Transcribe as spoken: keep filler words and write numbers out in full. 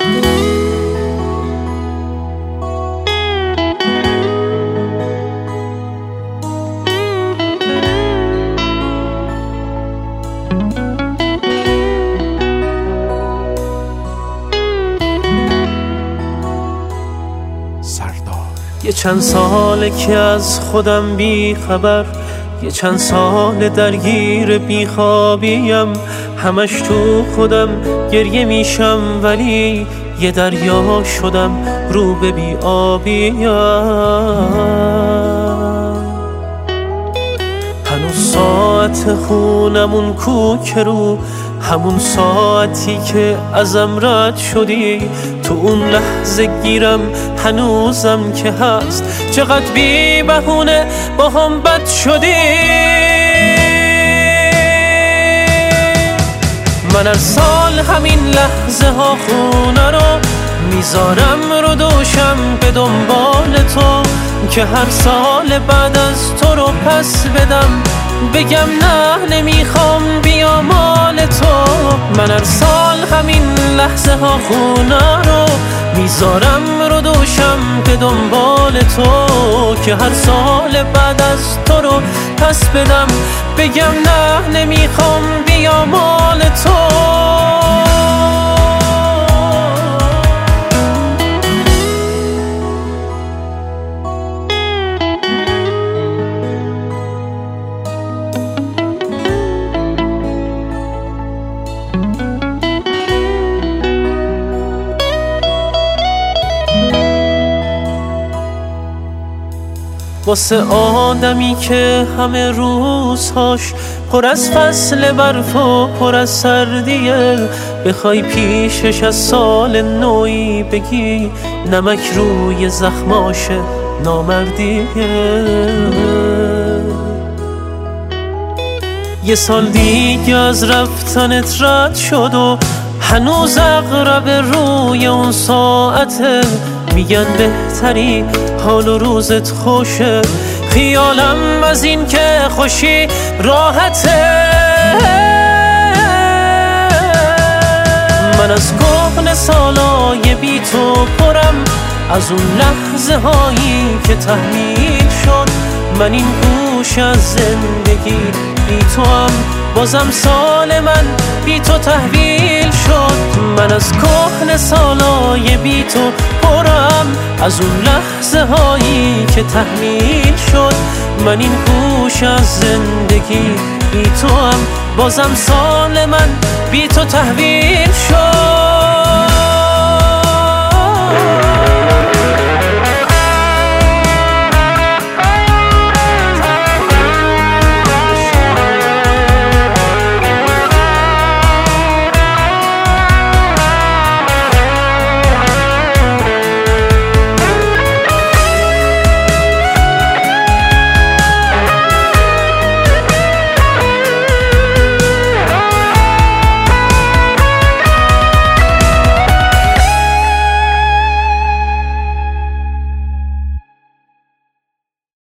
یه چند ساله که از خودم بی خبر، یه چند سال درگیر بی خوابیم، همش تو خودم گریه میشم ولی یه دریا شدم رو به بی آبیم. هنوز ساعت خونمون کوک رو همون ساعتی که ازم رد شدی، تو اون لحظه گیرم هنوزم که هست چقدر بی بهونه با هم بد شدی. من هر سال همین لحظه ها خونه رو میذارم رو دوشم به دنبال تو، که هر سال بعد از تو رو پس بدم، بگم نه نمیخوام بیا مال تو. من هر سال همین لحظه ها خونه رو میذارم رو دوشم به دنبال تو، که هر سال بعد از تو رو پس بدم، بگم نه نمیخوام بیا مال تو. واسه آدمی که همه روزهاش پر از فصل برف و پر از سردیه، بخوای پیشش از سال نوی بگی نمک روی زخماشه نامردیه. یه سال دیگه از رفتنت رد شد و هنوز اقرب روی اون ساعته، میگن بهتری حال و روزت خوشه، خیالم از این که خوشی راحته. من از کهنه سالای بی تو پرم، از اون لحظه هایی که تحمیل شد، من این گوش از زندگی بی تو هم بازم سال من بی تو تحویل شد. من از کهنه سالای بی تو پرم، از اون لحظه هایی که تحمیل شد، من این گوش از زندگی بی تو هم بازم سال من بی تو تحویل شد.